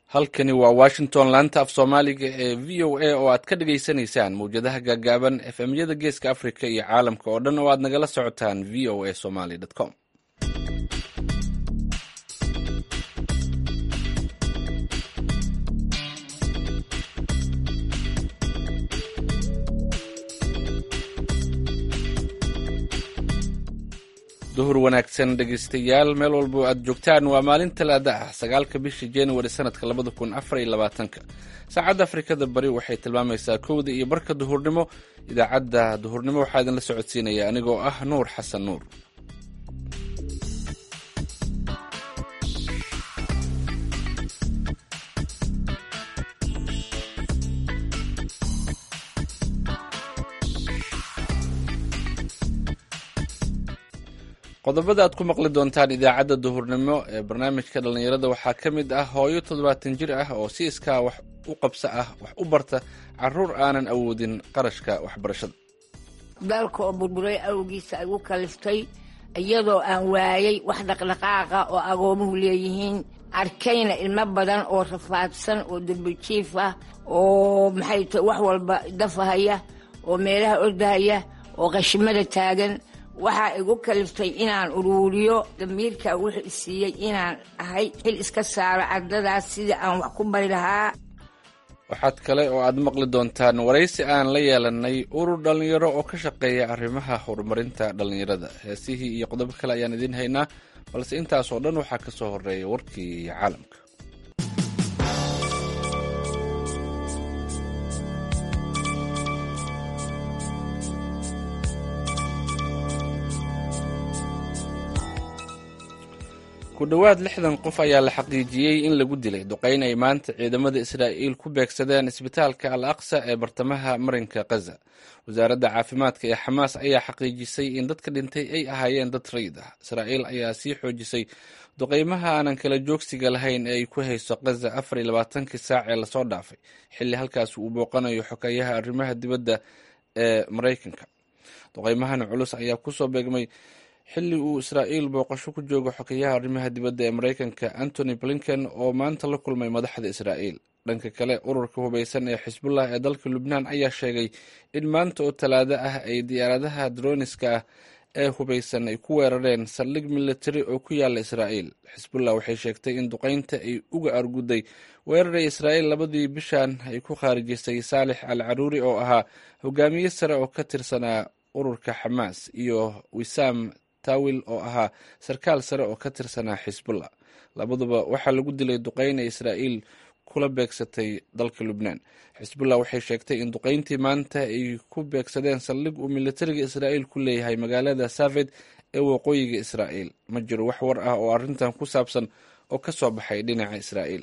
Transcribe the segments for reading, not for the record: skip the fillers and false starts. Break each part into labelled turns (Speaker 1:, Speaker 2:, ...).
Speaker 1: halkani waa washington laanta af soomaaliga ee v o a oo aad ka dhagaysanaysaan mawjadaha gaagaaban efmyada geeska africa iyo caalamka oo dhan oo aad nagala socotaan v o a somaly com duhur wanaagsan dhegaystayaal meel walbo aad joogtaan waa maalin talaada ah 9 bisha january sanadka 2024 saacadda afrikada bari waxay tilmaamaysaa 1 iyo barka duhurnimo idaacadda duhurnimo waxaa idinla socodsiinaya anigoo ah nuur xasan nuur qodobada aad ku maqli doontaan idaacadda duhurnimo ee barnaamijka dhallinyarada waxaa ka mid ah hooyo 70 jir ah oo si iskaa wax u qabso ah wax u barta carruur aanan awoodin qarashka waxbarashada
Speaker 2: dalka oo burburay awgiisa ay u kaliftay iyadoo aan waayay wax dhaqdhaqaaqa oo agoomuhu leeyihiin arkayna ilmo badan oo rafaadsan oo darbijiif ah oo maxay tahay wax walba dafahaya oo meelaha ordahaya oo qashimada taagan waxaa igu kaliftay inaan uruuriyo damiirka wuxuu isiiyey inaan ahay xil iska saaro ardadaas sidii aan wax ku bari lahaa
Speaker 1: waxaad kale oo aad maqli doontaan waraysi aan la yeelanay urur dhallinyaro oo ka shaqeeya arrimaha horumarinta dhallinyarada heesihii iyo qodobo kale ayaan idiin haynaa balse intaasoo dhan waxaa ka soo horreeya warkii caalamka ku dhowaad 60 qof ayaa la xaqiijiyey in lagu dilay duqayn ay maanta ciidamada israa'iil ku beegsadeen isbitaalka al aqsa ee bartamaha marinka khaza wasaaradda caafimaadka ee xamaas ayaa xaqiijisay in dadka dhintay ay ahaayeen dad rayid ah israa'iil ayaa sii xoojisay duqaymaha aanan kala joogsiga lahayn ee ay ku hayso khaza 24 saac ee lasoo dhaafay xilli halkaas uu booqanayo xogeeyaha arrimaha dibadda ee maraykanka duqaymahan culus ayaa kusoo beegmay xilli uu israa'iil booqasho ku joogo xogeeyaha arrimaha dibadda ee maraykanka antony blinken oo maanta la kulmay madaxda israa'iil dhanka kale ururka hubaysan ee xisbullah ee dalka lubnaan ayaa sheegay in maanta oo talaado ah ay diyaaradaha droniska ah ee hubaysan ay ku weerareen saldhig militari oo ku yaala israa'iil xisbullah waxay sheegtay in duqaynta ay uga arguday weeraray israa'iil labadii bishan ay ku khaarijisay saalix al caruuri oo ahaa hogaamiye sare oo ka tirsanaa ururka xamaas iyo wisaam tawil oo ahaa sarkaal sare oo ka tirsanaa xisbullah labaduba waxaa lagu dilay duqayn ay israa'iil kula beegsatay dalka lubnaan xisbullah waxay sheegtay in duqayntii maanta ay ku beegsadeen saldhig uu militariga israa'iil ku leeyahay magaalada safed ee waqooyiga israa'iil ma jiro wax war ah oo arrintan ku saabsan oo ka soo baxay dhinaca israa'iil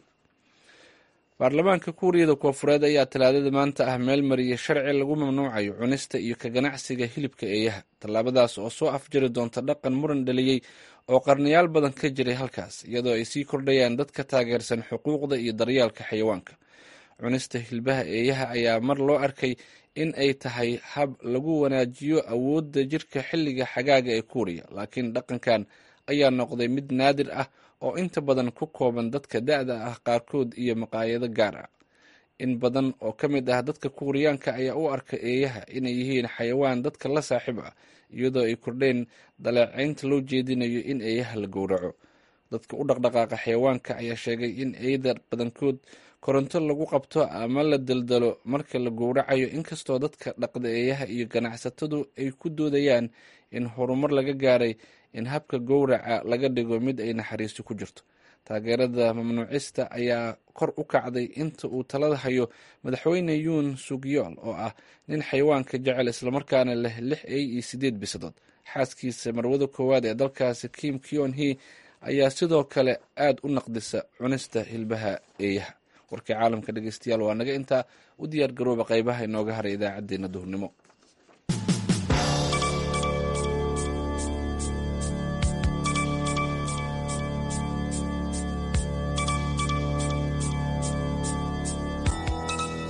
Speaker 1: baarlamaanka kuuriyada koonfureed ayaa talaadada maanta ah meel mariyay sharci lagu mamnuucayo cunista iyo ka ganacsiga hilibka eeyaha tallaabadaas oo soo afjari doonta dhaqan muran dhaliyey oo qarnayaal badan ka jiray halkaas iyadoo ay sii kordhayaan dadka taageersan xuquuqda iyo daryaalka xayawaanka cunista hilbaha eeyaha ayaa mar loo arkay in ay tahay hab lagu wanaajiyo awoodda jirka xilliga xagaaga ee kuuriya laakiin dhaqankan ayaa noqday mid naadir ah oo inta badan ku kooban dadka da'da ah qaarkood iyo maqaayado gaar ah in badan oo ka mid ah dadka kuuriyaanka ayaa u arka eeyaha inay yihiin xayawaan dadka la saaxiib ah iyadoo ay kordheen daleecaynta loo jeedinayo in eeyaha la gowraco dadka u dhaqdhaqaaqa xayawaanka ayaa sheegay in eeyada badankood koronto lagu qabto ama la daldalo marka la gowracayo inkastoo dadka dhaqda eeyaha iyo ganacsatadu ay ku doodayaan in horumar laga gaaray in habka gowraca laga dhigo mid ay naxariisto ku jirto taageerada mamnuucista ayaa kor u kacday inta uu talada hayo madaxweyne yuun sugyool oo ah nin xayawaanka jecel islamarkaana leh 6 eey iyo 8 bisadood xaaskiisa marwada koowaad ee dalkaasi kim kyon he ayaa sidoo kale aad u naqdisa cunista hilbaha eeyaha warkii caalamka dhegeystayaal waa naga intaa u diyaar garooba qaybaha inooga haray idaacadeena duhurnimo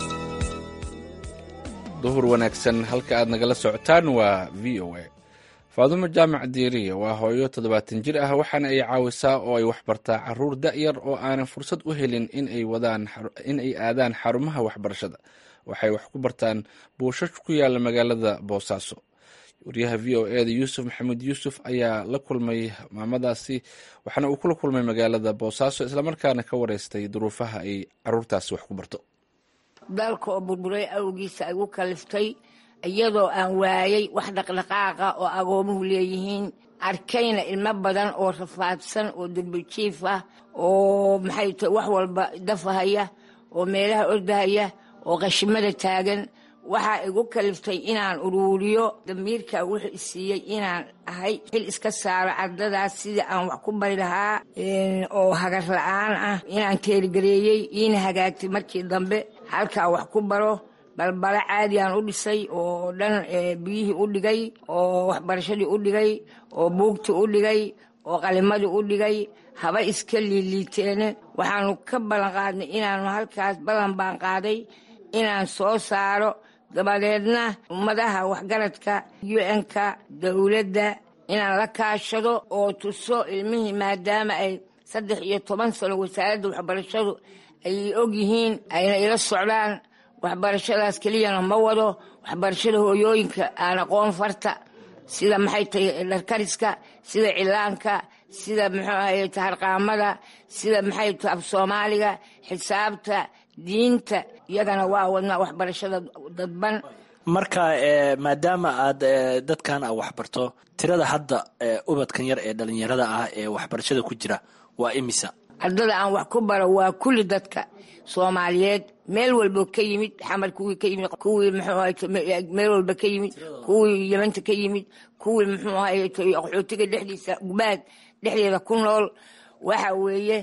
Speaker 1: duhur wanaagsan halka aad nagala socotaan waa v o a faadumo jaamac diiriye waa hooyo 70 jir ah, waxaana ay caawisaa oo ay waxbartaa caruur da'yar oo aanan fursad u helin in ay aadaan xarumaha waxbarashada. waxay wax ku bartaan buushash ku yaala magaalada Boosaaso. wariyaha v o eda yuusuf maxamed yuusuf ayaa la kulmay maamadaasi, waxaana uu kula kulmay magaalada Boosaaso islamarkaana ka wareystay duruufaha ay caruurtaasi wax ku barto.
Speaker 2: dalka oo burburay awgiisa ay u kaliftay iyadoo aan waayay wax dhaqdhaqaaqa oo agoomuhu leeyihiin, arkayna ilmo badan oo rafaadsan oo dambijiif ah oo maxay tahay wax walba dafahaya oo meelaha ordahaya oo qashimada taagan. waxaa igu kaliftay inaan uruuriyo damiirka wuxuu isiiyey inaan ahay xil iska saaro ardadaas sidii aan wax ku bari lahaa oo hagar la-aan ah inaan teerigareeyey iina hagaagtay markii dambe halkaa wax ku baro. balbalo caadigaan u dhisay oo dhan biyihii u dhigay oo waxbarashadii u dhigay oo buugtii u dhigay oo qalimadii u dhigay haba iska liiliiteene. waxaanu ka ballan qaadnay inaanu halkaas ballan baan qaaday inaan soo saaro, dabadeedna ummadaha waxgaradka UN-ka dowladda inaan la kaashado oo tuso ilmihii maadaama ay 13 sano wasaaradda waxbarashadu ay og yihiin ayna ila socdaan. waxbarashadaas keliyana ma wado, waxbarashada hooyooyinka aan aqoon farta sida maxay tahay dharkariska, sida cilaanka, sida muxuu ahaye harqaamada, sida maxay tahay af Soomaaliga, xisaabta, diinta, iyagana waa wadnaa waxbarashada dadban.
Speaker 3: marka maadaama aad dadkan waxbarto, tirada hadda ubadkan yar ee dhalinyarada ah ee waxbarashada ku jira waa imisa?
Speaker 2: ardada aan wax ku baro waa kulli dadka Soomaaliyeed, meel walba ka yimid, xamar kuwii ka yimid, kuwii muxuu ahaye meel walba ka yimid, kuwii Yamanta ka yimid, kuwii muxuu ahaye qaxootiga dhexdiisa gubaad dhexdeeda ku nool. waxa weeye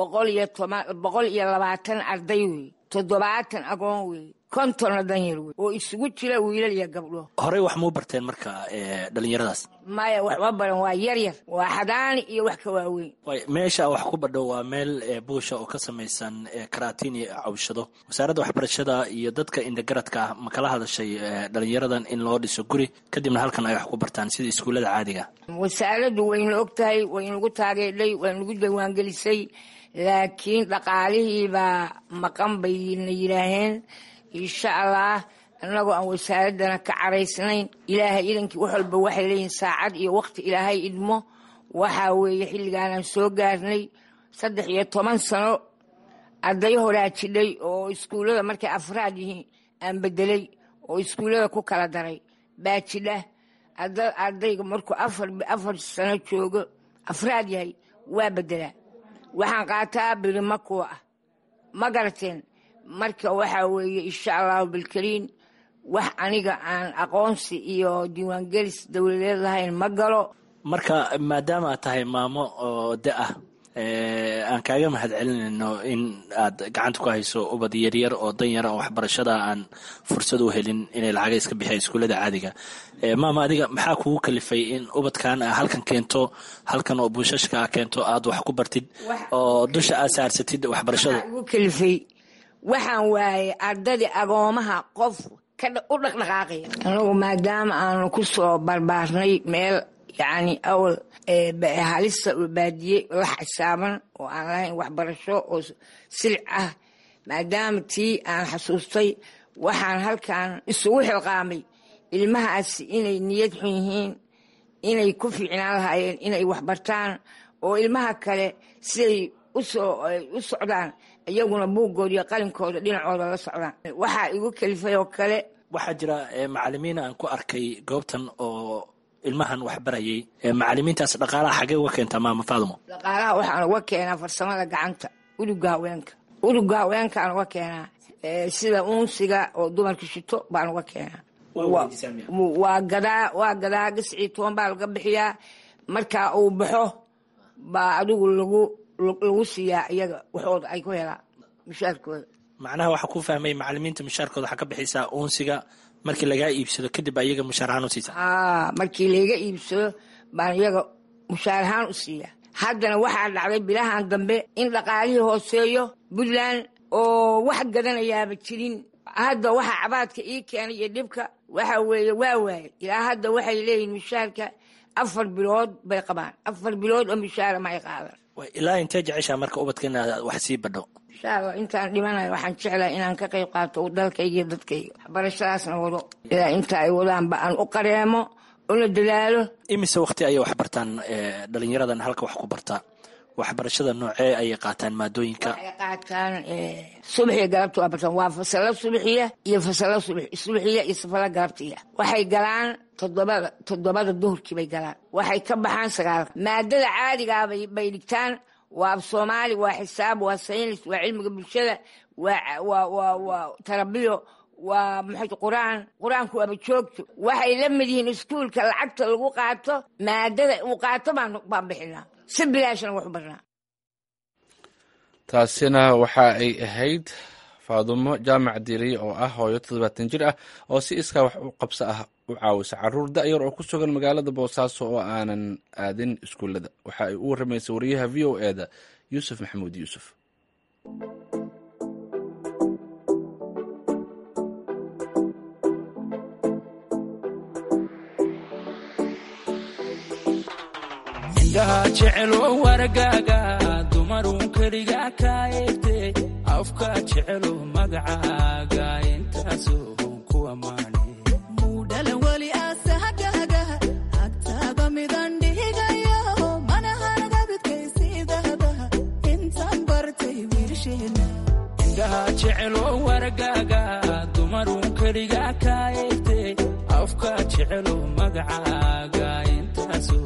Speaker 2: 120 arday wey, 70 agoon wey, 50 danyar wey oo isugu jira wiilal iyo gabdho.
Speaker 3: horey wax muu barteen marka dhalinyaradaas?
Speaker 2: maya, wax ma baran, waa yaryar, waa xadaani iyo wax ka waaweyn.
Speaker 3: meesha wax ku badho waa meel buusha oo ka samaysan karaatiin iyo cawshado. wasaaradda waxbarashada iyo dadka indagaradka ah ma kala hadashay dhalinyaradan in loo dhiso guri kadibna halkan ay wax ku bartaan sida iskuullada caadiga?
Speaker 2: wasaaraddu wayna og tahay, waynagu taageedhay, waynagu diiwaangelisay, laakiin dhaqaalihii baa maqan bayna yidhaaheen. insha allah annagoo aan wasaaraddana ka caraysnayn, ilaahay idankii wax walba waxay leeyihin saacad iyo waqti ilaahay idmo. waxaa weeye xilligaanaan soo gaarnay 13 sano arday horaa jidhay oo iskuullada markay afraad yihiin aan bedelay oo iskuullada ku kala daray baa jidha. ardayga markuu 4 sano joogo afraad yahay waa bedelaa. waxaan qaataa birima kuwa ah, ma garateen? marka waxaa weeye insha allahu bilkariin wax aniga aan aqoonsi iyo diiwaangelis dowladeed lahayn ma galo.
Speaker 3: marka maadaama aad tahay maamo oo da-ah, aan kaaga mahad celinayno in aad gacanta ku hayso ubad yaryar oo danyara oo waxbarashada aan fursad u helin inay lacaga iska bixiyaan iskuullada caadiga. maama, adiga maxaa kugu kalifay in ubadkan halkan keento, halkan oo buushashka keento, aad wax ku bartid oo dusha aad saarsatid waxbarashada?
Speaker 2: ugu kalifay waxaan waaye ardadii agoomaha qof u dhaqdhaqaaqaya. anagu maadaama aanu ku soo barbaarnay meel yacni awal halista oo baadiye la xisaaban oo aan lahayn waxbarasho oo silic ah, maadaama tii aan xasuustay waxaan halkan isugu xilqaamay ilmahaasi inay niyad xun yihiin, inay ku fiicnaan lahaayeen inay waxbartaan, oo ilmaha kale siday u socdaan iyaguna buuggooda iyo qalinkooda dhinacooda la socdaan. waxaa igu kalifay oo kale,
Speaker 3: waxaa jira macalimiin aan ku arkay goobtan oo ilmahan wax barayay. macalimiintaas dhaqaalaha xagee uga keentaa maama Faadumo?
Speaker 2: dhaqaalaha waxaan uga keenaa farsamada gacanta, unuga haweenka aan uga keenaa, sida uunsiga oo dumarka shito baan uga keenaa. waa gadaa gascii 10 baa laga bixiyaa. markaa uu baxo baa adigu lagu siiyaa iyaga waxooda ay ku helaan mushaarkooda.
Speaker 3: macnaha waxaa ku fahmay macalimiinta mushaarkooda waxaa ka bixisaa uunsiga, markii lagaa iibsado kadib iyaga mushaar ahaan u siisaa?
Speaker 2: markii layga iibsado baan iyaga mushaar ahaan u siiyaa. haddana waxaa dhacday bilahan dambe in dhaqaalihii hooseeyo Puntland oo wax gadanayaaba jirin. hadda waxaa cabaadka ii keenay iyo dhibka waxa weeye waa waaye ilaa hadda waxay leeyihin mushaarka 4 bilood bay qabaan 4 bilood oo mishaara ma ay qaadan
Speaker 3: ilaa intee jeceshaa marka ubadkeena wax sii badho
Speaker 2: insha Allah intaan dhimanayo waxaan jeclahay inaan ka qayb qaato dalkayga iyo dadkayga waxbarashadaasna wado ilaa inta ay wadaan baan u qareemo una dadaalo
Speaker 3: imise waqti ayay wax bartaan dhalinyaradan halka wax ku bartaa waxbarashada noocee ayay qaataan maadooyinka
Speaker 2: waxay qaataan subaxiya galabta waa bartaan waa fasalo subaxiya iyo fasalo subaxiya iyo fasalo galabtiya waxay galaan toddobada duhurkii bay galaan waxay ka baxaan 9 maadada caadigaa bay dhigtaan waa Soomaali waa xisaab waa saynis waa cilmiga bulshada waa tarabiyo waa maxay quraanku aba joogto waxay la mid yihiin iskuulka lacagta lagu qaato maadada uu qaato baan bixinaa si bilaashana wax u barnaa
Speaker 1: taasina waxa ay ahayd Faadumo Jaamac Diiri oo ah hooyo 70 jir ah oo si iska wax u qabso ah u caawisa caruur da'yar oo ku sugan magaalada Boosaaso oo aanan aadin iskuulada waxa ay u waramaysay wariyaha VOA-da Yuusuf Maxamuud Yuusuf
Speaker 4: jecelo wargaaga dumarun kaliga ka eegtay afka jecelo magacaaga intaasoo ku amaanay
Speaker 5: mudala wali asahagaga agtaada midan dhigayo mana hanaga bidkaysiidada intaan bartay wiirsheena
Speaker 4: indhaha jecelo wargaaga dumarun kaliga ka eegtay afka jecelo magacaaga intaasoo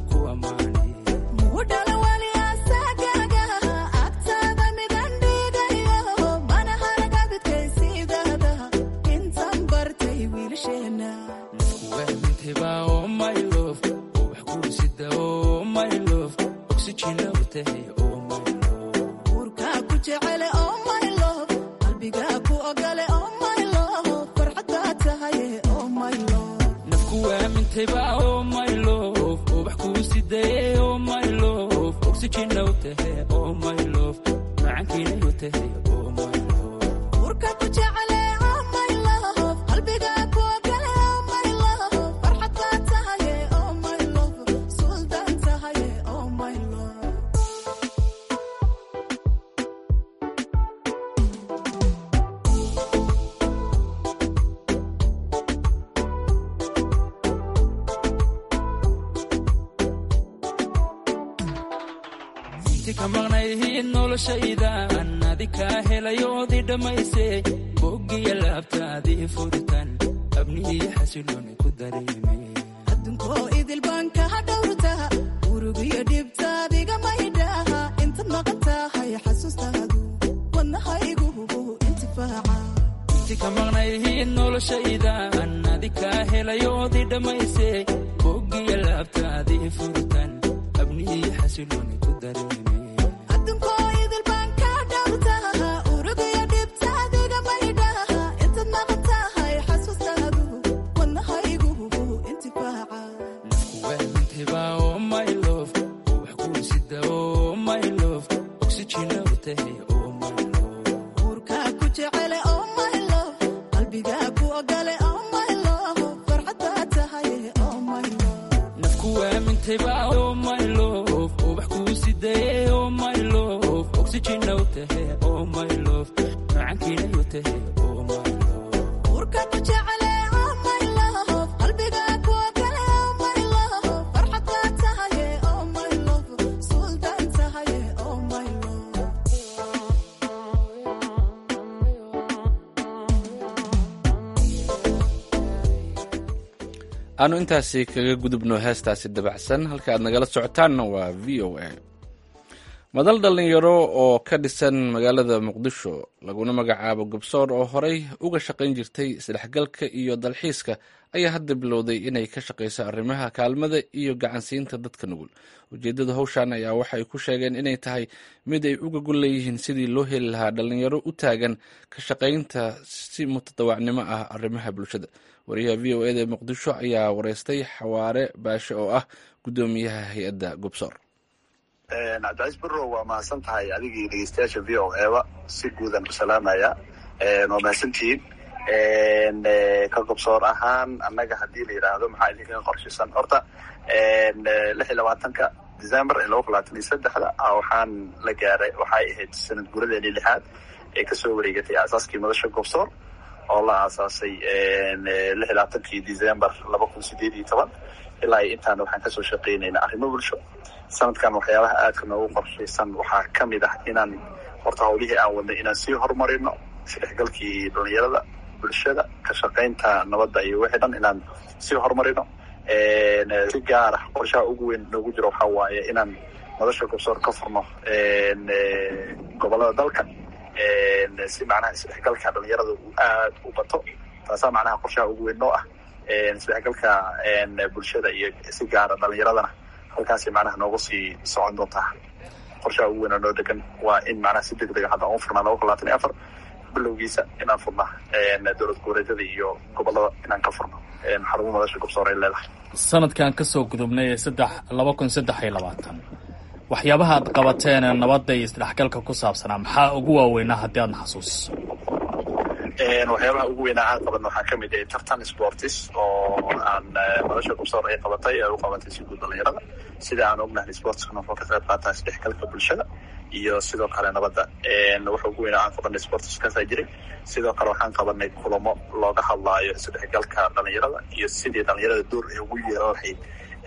Speaker 1: aanu intaasi kaga gudubno heestaasi dabacsan halka aad nagala socotaanna waa VOA madal dhalinyaro oo ka dhisan magaalada Muqdisho laguna magacaabo Gobsoor oo horey uga shaqayn jirtay isdhexgalka iyo dalxiiska ayaa hadda bilowday inay ka shaqeyso arrimaha kaalmada iyo gacansiinta dadka nugul ujeedada hawshan ayaa waxa ay ku sheegeen inay tahay mid ay uga gol leeyihiin sidii loo heli lahaa dhalinyaro u taagan ka shaqaynta si mutadawacnimo ah arrimaha bulshada wariyaha VOA-da Muqdisho ayaa wareystay Xawaare Baashe oo ah gudoomiyaha hay'adda Gobsoor
Speaker 6: cabdicasiis barrow waa mahadsan tahay adigii dhegeystayaasha VOA-ba si guudan u salaamaya waa mahadsantihiin ka Gobsoor ahaan annaga haddii la yidhaahdo maxaa idinkaga qorshisan horta 20 December 2023 waxaan la gaaray waxay ahayd sanad guuradeedii 6aad ee kasoo wareegatay aasaaskii madasha Gobsoor oo la aasaasay 26 December 2018 ilaa intaan waxaan kasoo shaqeynaynaa arrimo bulsho. sanadkan waxyaabaha aadka noogu qorshaysan waxaa kamid ah inaan horta hawlihii aan wadnay inaan sii horumarino isdhexgalkii dhalinyarada bulshada ka shaqaynta nabadda iyo wixii dhan inaan sii horumarino. si gaar ah qorshaha ugu weyn noogu jiro waxaa waaye inaan madasha Gobsoor ka furno gobolada dalka si macnaha isdhexgalka dhalinyarada uu aad u bato. taasaa macnaha qorshaha ugu weyn noo ah isdhexgalka bulshada iyo si gaara dhalinyaradana halkaasi macnaha noogu sii socon doontaa. qorshaha ugu weyn noo degan waa in macnaha si degdeg ah hadda aan furnaa 2024 bilowgiisa inaan furno dowlad goboleedyada iyo gobolada inaan ka furno xarumo madasha Gobsoor ay leedahay.
Speaker 7: sanadkan kasoo gudubnay 2023 waxyaabaha aad qabateen nabadda iyo isdhexgalka ku saabsanaa maxaa ugu waaweynaa haddii aad xasuusiso?
Speaker 6: waxyaabaha ugu weynaa aan qabanno waxaa kamid ah tartan sports oo aan madasha Gobsoor ay qabatay u qabatay si guud dhalinyarada. sida aan ognahay sportskuna wuxuu ka qayb qaataa isdhexgalka bulshada iyo sidoo kale nabadda. waxa ugu weynaa aan qabanay sportskaas jiray. sidoo kale waxaan qabanay kulamo looga hadlaayo isdhexgalka dhalinyarada iyo sidii dhalinyarada door ay ugu yeelan lahayd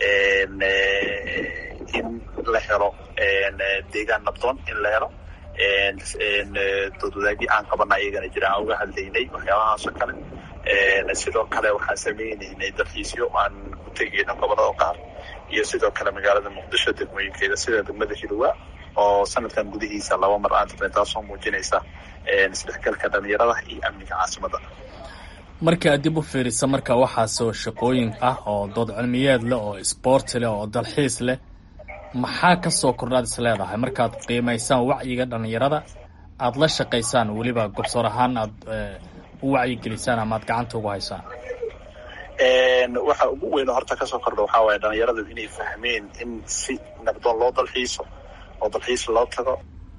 Speaker 6: in la helo deegaan nabdoon in la helo. dowladwadaagii aan qabana ayagana jira aan uga hadlaynay waxyaabahaasoo kale. sidoo kale waxaan sameynaynay dalxiisyo aan ku tegayno gobolada qaar iyo sidoo kale magaalada Muqdisho degmooyinkeeda sida degmada Hiirwa oo sanadkan gudihiisa 2 mar aan tagnay taasoo muujinaysa isdhexgalka dhalinyarada iyo amniga caasimadda.
Speaker 7: marka dib u fiirisa marka waxaasoo shaqooyin ah oo dood cilmiyeed leh oo sport leh oo dalxiis leh maxaa ka soo kordhaad is leedahay markaad qiimaysaan wacyiga dhalinyarada aad la shaqaysaan weliba Gobsoor ahaan aad u wacyigelisaan ama aad gacanta ugu haysaan?
Speaker 6: waxa ugu weyn horta ka soo kordha waxaa waaye dhalinyaradu inay fahmeen in si nabdoon loo dalxiiso oo dalxiis loo tago.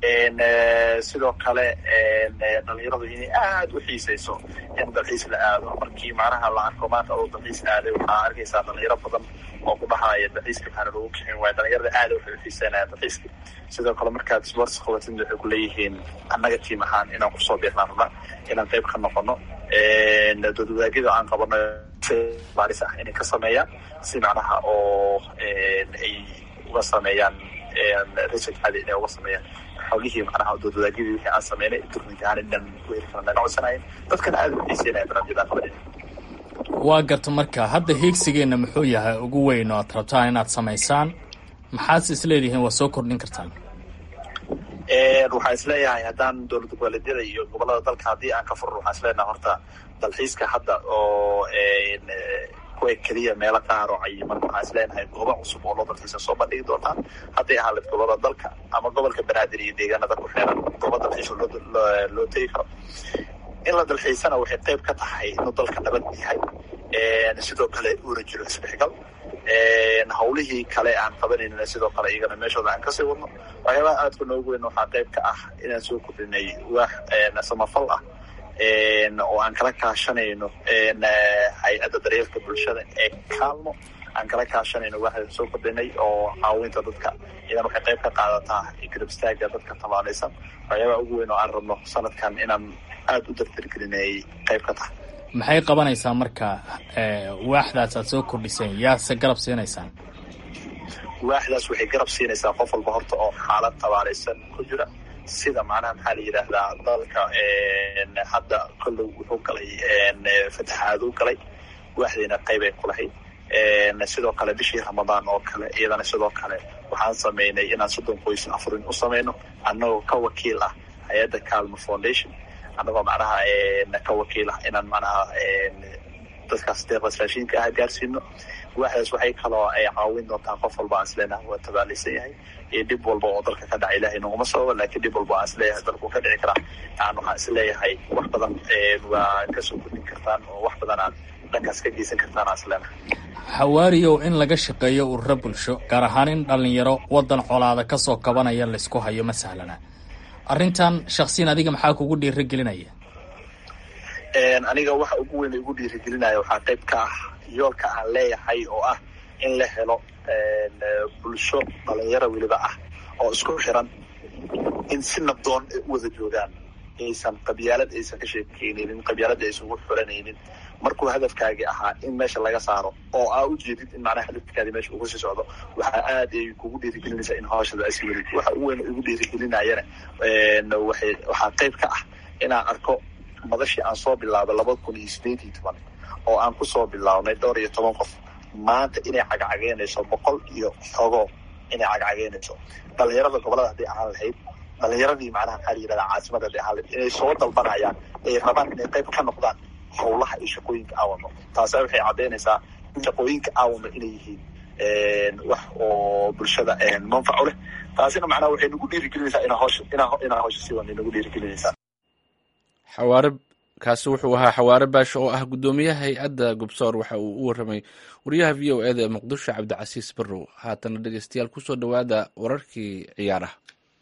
Speaker 6: sidoo kale dhalinyaradu inay aad u xiisayso in dalxiis la aado. markii macnaha la arko maanta oo dalxiis aaday waxaa arkaysaa dhalinyaro badan oo ku dhahaya dalxiiska maxaa lagu kixin waaye. dhalinyarada aad waxay u xiiseynayaan dalxiiska. sidoo kale markaad sports qabatid waxay ku leeyihiin annaga tiim ahaan inaan kusoo biirnaan rabnaa inaan qayb ka noqono. dowladwadaagida aan qabano baaris ah inay ka sameeyaan si macnaha oo ay uga sameeyaan research caadi inay uga sameeyaan xawlihii macnaha dowladwadaagidii wixii aan sameynay durninka aan inaan ku heli karna naga codsanayn dadkana aad u xiiseynaya barnaamijyada qabanaya.
Speaker 7: waa garta marka hadda hiigsigeena muxuu yahay ugu weyn oo aad rabtaan inaad samaysaan maxaad isleedihiin waa soo kordhin kartaan?
Speaker 6: waxaan isleeyahay haddaan dowlad goboleedyada iyo gobolada dalka haddii aan ka furno waxaan isleeyahay horta dalxiiska hadda oo kuwa keliya meelo qaar oo cayiman waxaan isleeyahay goobo cusub oo loo dalxiisa soo bandhigi doontaan hadday ahaaleed gobolada dalka ama gobolka Banaadir iyo deegaanada ku xeeran goobo dalxiis loo tegi karo. in la dalxiisana waxay qayb ka tahay inuu dalka nabad yahay. sidoo kale uu jiro isdhexgal. hawlihii kale aan qabanayna sidoo kale iyagana meeshooda aan kasii wadno. waxyaabaha aadka noogu weyn waxaa qayb ka ah inaan soo kordhinay wax samafal ah oo aan kala kaashanayno hay-adda daryeelka bulshada ee kaalmo aan kala kaashanayno waxaan soo kordhinay oo caawinta dadka idan waxay qayb ka qaadataa garab istaaga dadka tabaalaysan. waxyaabaha ugu weyn oo aan rabno sanadkan inaan aad u dardargelinay qayb ka tahay.
Speaker 7: maxay qabanaysaa marka waaxdaas aad soo kordhiseen yaase garab siinaysaan?
Speaker 6: waaxdaas waxay garab siinaysaa qof walba horta oo xaalad tabaalaysan ku jira sida macnaha maxaa la yidhaahdaa dalka hadda kollow wuxuu galay fatahaad u galay waaxdiina qayb ay ku lahayd. sidoo kale bishii Ramadaan oo kale iyadana sidoo kale waxaan sameynay inaan 30 qoys afurin u sameyno annagoo ka wakiil ah hay-adda Kaalmo Foundation annagoo macnaha ka wakiil ah inaan macnaha dadkaas deeqas raashinka ah gaarsiino. waaxdaas waxay kaloo ay caawin doontaa qof walba aan isleeyahay waa tabaalaysan yahay iyo dhib walba oo dalka ka dhacay ilaahay naguma sababa laakiin dhib walba aan isleeyahay dalku ka dhici karaa waxaan isleeyahay wax badan waa kasoo kordhin kartaan oo wax badan aad dhankaas ka geysan kartaan aan isleeyahay.
Speaker 7: xawaariyow in laga shaqeeyo ururo bulsho gaar ahaan in dhalinyaro wadan colaada kasoo kabanaya laysku hayo ma sahlana. arrintan shakhsiyan adiga maxaa kugu dhiirigelinaya?
Speaker 6: aniga waxa ugu weyn igu dhiirigelinaya waxaa qayb ka ah yoolka aan leeyahay oo ah in la helo bulsho dhalinyaro weliba ah oo isku xiran in si nabdoon u wada joogaan, aysan qabyaalad aysan ka sheekeynaynin, qabyaalada aysan ugu xuranaynin. markuu hadafkaagii ahaa in meesha laga saaro oo aa ujeedid in macnaha hadafkaadii meesha ugu sii socdo, waxaa aad ay kugu dhiirigelinaysaa in hawshada ay sii wadid. waxa u weyn ugu dhiirigelinayana waxaa qayb ka ah inaan arko madashii aan soo bilaabay 2018 oo aan kusoo bilaabnay 12 qof, maanta inay cagcageynayso 100 iyo xogo inay cagcageynayso. dhalinyarada gobolada haddii ahaan lahayd, dhalinyaradii macnaha maxaa la yidhahdaa caasimada haddii ahaan lahayd, inay soo dalbanayaan, ay rabaan inay qayb ka noqdaan howlaha iyo shaqooyinka aawano. taasa waxay caddaynaysaa in shaqooyinka aawano inay yihiin wax oo bulshada manfac u leh. taasina macnaha waxay nagu dhiirigelinaysaa inaa hawsha sii wadna nagu dhiirigelinaysaa.
Speaker 1: kaasi wuxuu ahaa xawaare baasho oo ah guddoomiyaha hay-adda gobsoor. waxa uu u warramay wariyaha v o eda ee muqdisho cabdicasiis barrow. haatana dhegeystayaal kusoo dhowaada wararkii ciyaaraha.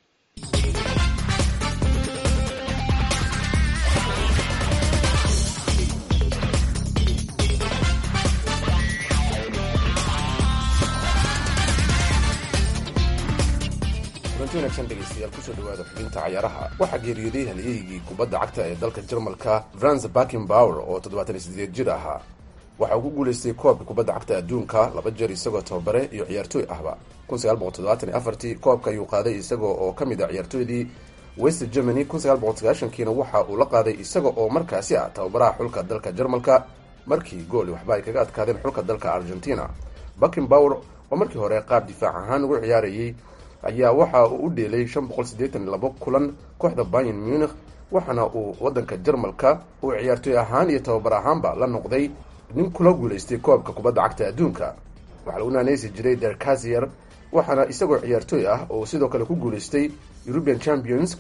Speaker 8: wanaagsan dhegeystayaal kusoo dhawaada xubinta cayaaraha. waxaa geeriyooday halyeygii kubadda cagta ee dalka Jarmalka Franz Beckenbauer oo 78 jir ahaa. waxa uu ku guuleystay koobka kubadda cagta adduunka 2 jeer isagoo tababare iyo ciyaartooy ahba. 1974 koobka ayuu qaaday isagoo oo ka mid ah ciyaartooydii West Germany. 1990kiina waxa uu la qaaday isaga oo markaasi ah tababaraha xulka dalka Jarmalka markii gool waxba ay kaga adkaadeen xulka dalka Argentina. Beckenbauer oo markii hore qaab difaac ahaan ugu ciyaarayay ayaa waxa uu u dheelay 582 kulan kooxda Bayern Munich, waxaana uu wadanka Jarmalka uu ciyaartooy ahaan iyo tababar ahaanba la noqday nin kula guuleystay koobka kubadda cagta adduunka. waxaa lagu naanaysi jiray Der Kazier, waxaana isagoo ciyaartooy ah oo sidoo kale ku guuleystay European Champions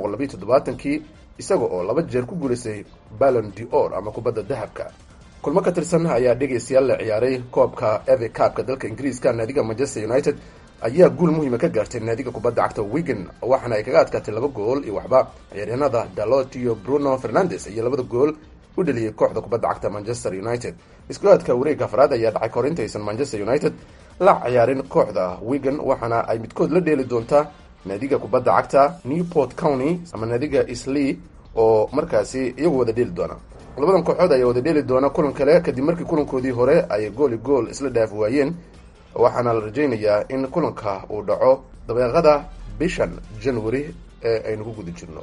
Speaker 8: 1972 isaga oo 2 jeer ku guuleystay Ballon d'Or ama kubadda dahabka. kulmo ka tirsan ayaa dhegeystayaal la ciyaaray koobka FA Cup-ka dalka Ingiriiska. naadiga Manchester United ayaa guul muhiima ka gaartay naadiga kubadda cagta Wigan, waxaana ay kaga adkaatay 2 gool iyo waxba. ciyaaryahanada Dalot iyo Bruno Fernandes ayaa 2 gool u dhaliyay kooxda kubadda cagta Manchester United. isku aadka wareegga afraad ayaa dhacay kahor intaysan Manchester United la ciyaarin kooxda Wigan, waxaana ay midkood la dheeli doontaa naadiga kubadda cagta Newport County ama naadiga Islay oo markaasi iyagu wada dheeli doona. labadan kooxood ayaa wada dheeli doona kulan kale kadib markii kulankoodii hore ay gool isla dhaaf waayeen, waxaana la rajaynayaa in kulanka uu dhaco dabeeqada bishan January ee aynu ku guda jirno.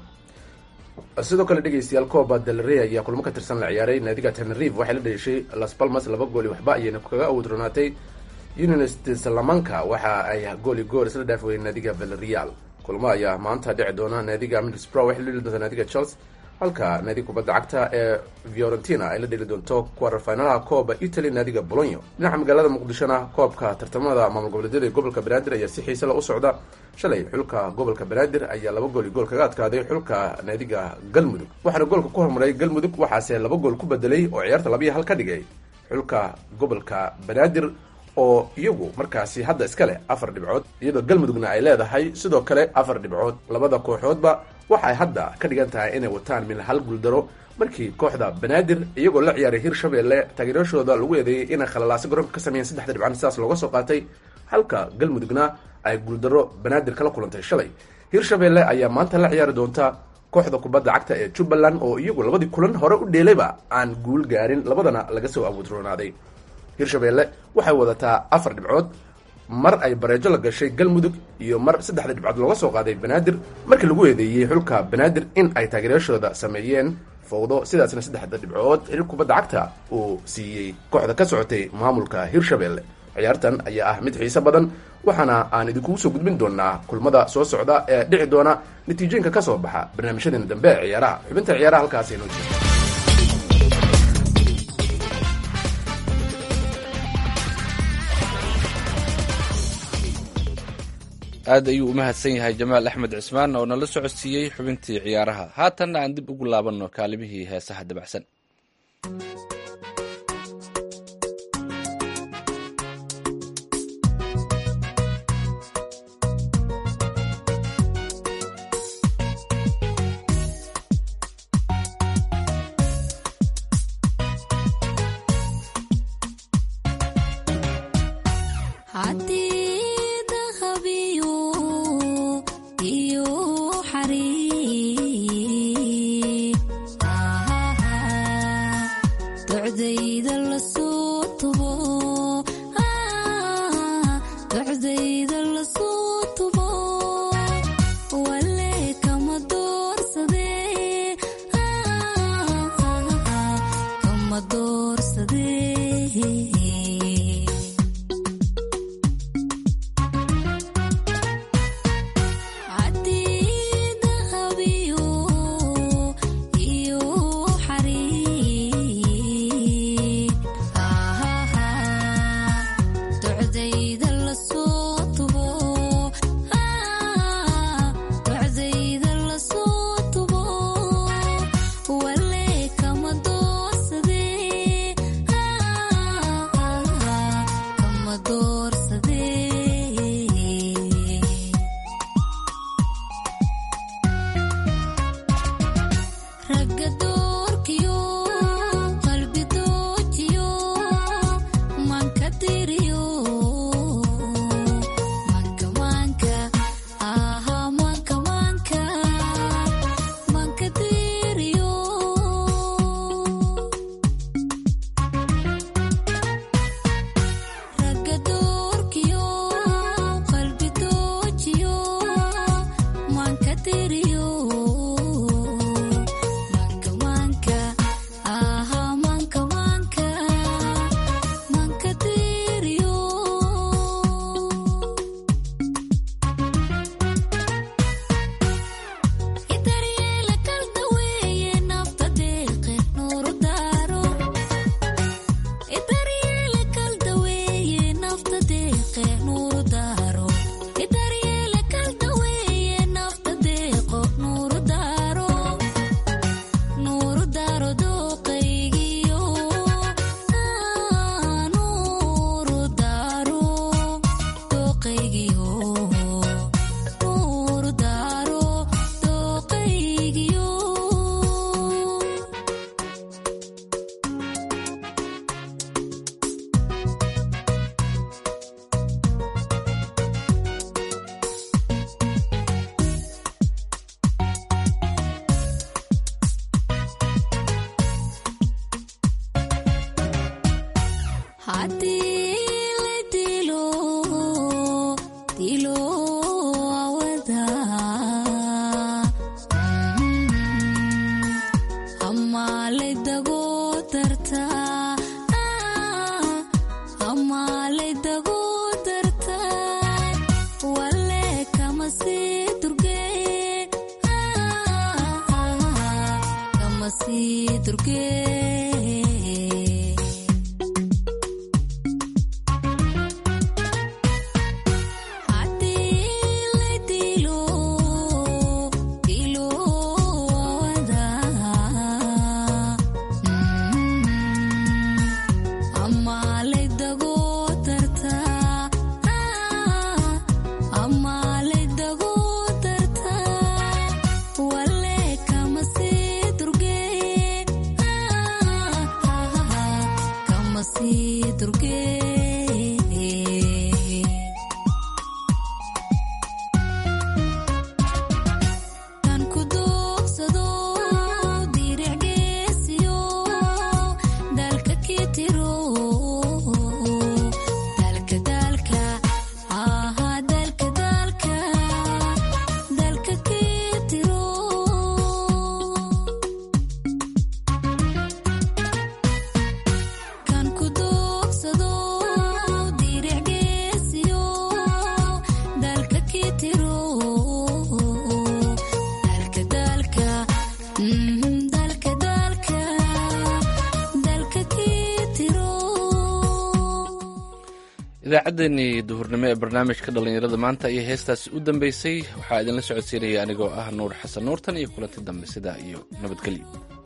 Speaker 8: sidoo kale dhegeystayaal Copa del Rey ayaa kulmo ka tirsan la ciyaaray. naadiga Tenerife waxay la dhashay Las Palmas 2 gool waxba ayayna kaga awdronaatay. Union Salamanca waxa ay gool isla dhaaf waayeen naadiga Villarreal. kulmo ayaa maanta dhici doona. naadiga Middlesbrough waxay la dheli doontaa naadiga Chelsea, halka naadiga kubadda cagta ee Fiorentina ay la dheli doonto quarter finalaha Copa Italy naadiga Bologna. dhinaca magaalada Muqdishona koobka tartamada maamul goboleedyada ee gobolka Banaadir ayaa si xiiso leh u socda. shalay xulka gobolka Banaadir ayaa 2 gool kaga adkaaday xulka naadiga Galmudug, waxaana goolka ku hormaray Galmudug, waxaase 2 gool ku bedelay oo ciyaarta 2-1 ka dhigay xulka gobolka Banaadir oo iyagu markaasi hadda iska leh 4 dhibcood, iyadoo Galmudugna ay leedahay sidoo kale 4 dhibcood. labada kooxoodba waxay hadda ka dhigan tahay inay wataan min hal guuldaro markii kooxda Banaadir iyagoo la ciyaaray Hirshabelle taageerashooda lagu eedeeyay inay khalalaasi garoonka ka sameeyeen 3 dhibcood sidaas looga soo qaatay, halka Galmudugna ay guuldaro Banaadir kala kulantay shalay. Hirshabelle ayaa maanta la ciyaari doonta kooxda kubadda cagta ee Jubbaland oo iyagu 2 kulan hore u dheelayba aan guul gaarin, labadana laga soo awoodroonaaday. Hirshabelle waxay wadataa 4 dhibcood, mar ay bareejo la gashay Galmudug iyo mar 3 dhibcood looga soo qaaday Banaadir markii lagu eedeeyay xulka Banaadir in ay taageerashooda sameeyeen fowdo, sidaasna 3 dhibcood xil kubadda cagta uu siiyey kooxda ka socotay maamulka Hirshabelle. ciyaartan ayaa ah mid xiiso badan, waxaana aan idinku soo gudbin doonaa kulmada soo socda ee dhici doona natiijooyinka ka soo baxa barnaamijyadeena dambe ee ciyaaraha. xubinta ciyaaraha halkaas inoo jirta.
Speaker 1: aad ayuu u mahadsan yahay Jamaal Axmed Cismaan oo nala socodsiiyey xubintii ciyaaraha. haatanna aan dib ugu laabanno kaalimihii heesaha dabacsan.
Speaker 5: haddii iyo xariir docdayda la soo tubo docdayda la soo tubo wale kama doorsadee kama doorsadee
Speaker 1: idaacaddeenii duhurnimo ee barnaamijka dhallinyarada maanta iyo heestaasi u dambeysay waxaa idinla socodsiinaya anigoo ah nuur xasan nuurtan iyo kulanti dambe sidaa iyo nabadgelyo.